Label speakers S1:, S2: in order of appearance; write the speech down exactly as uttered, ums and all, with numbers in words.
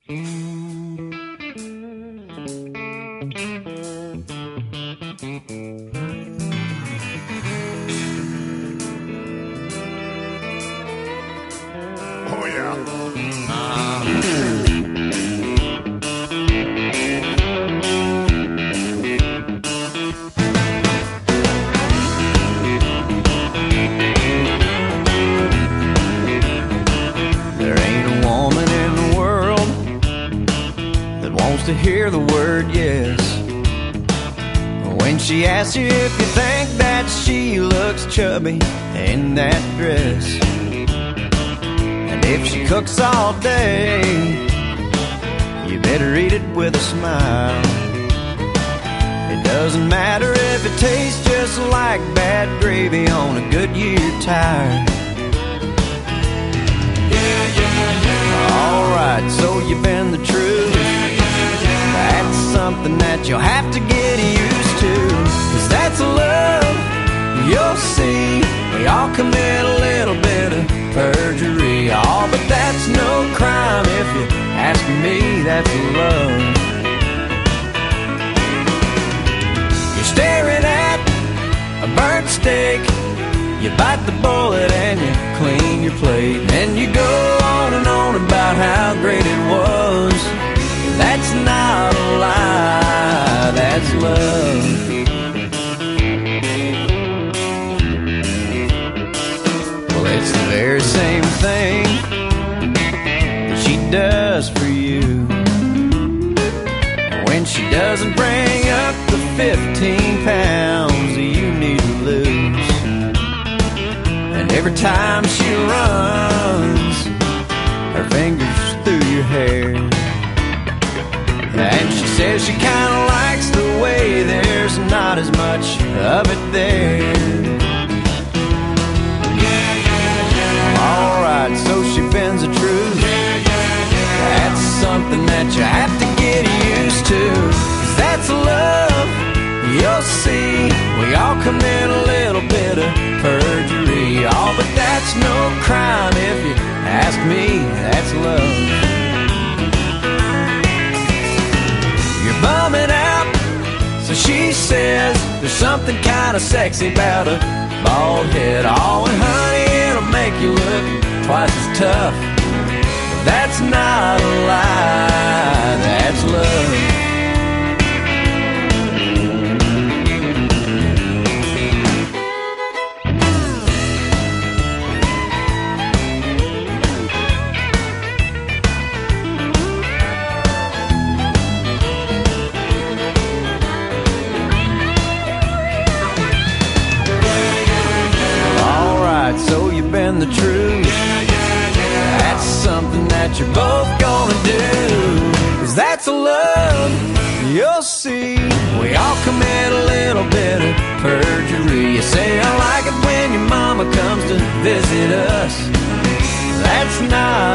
S1: Oh, yeah.
S2: There ain't a woman in the world that wants to hear the word yes. When she asks you if you think that she looks chubby in that dress, and if she cooks all day, you better eat it with a smile. It doesn't matter if it tastes just like bad gravy on a Goodyear tire. Alright, so you've been the truth. That's something that you'll have to get used to, 'cause that's love, you'll see. We all commit a little bit of perjury, oh, but that's no crime if you ask me, that's love. You're staring at a burnt steak, you bite the bullet and you clean your plate, and you go on and on about how great it was. That's not a lie, that's love. Well, it's the very same thing that she does for you. When she doesn't bring up the fifteen pounds that you need to lose, and every time she runs her fingers through your hair, and she says she kinda likes the way there's not as much of it there. Alright, so she bends the truth. That's something that you have to get used to, 'cause that's love, you'll see. We all commit a little bit of perjury, oh, but that's no crime if you ask me, that's love. You're bumming out, so she says there's something kinda sexy about a bald head. Oh, and honey, it'll make you look twice as tough. That's not a lie, that's love. So you've been the truth. That's something that you're both gonna do, 'cause that's love, you'll see. We all commit a little bit of perjury. You say I like it when your mama comes to visit us. That's not